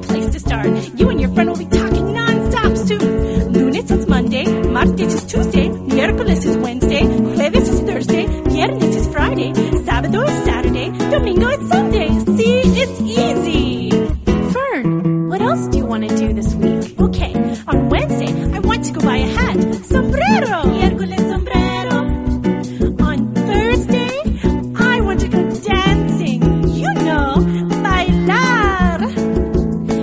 great place to start. You and your friend will be talking non-stop soon. Lunes is Monday, martes is Tuesday, miércoles is Wednesday, jueves is Thursday, viernes is Friday, sábado is Saturday, domingo is Sunday. See, it's easy. Fern, what else do you want to do this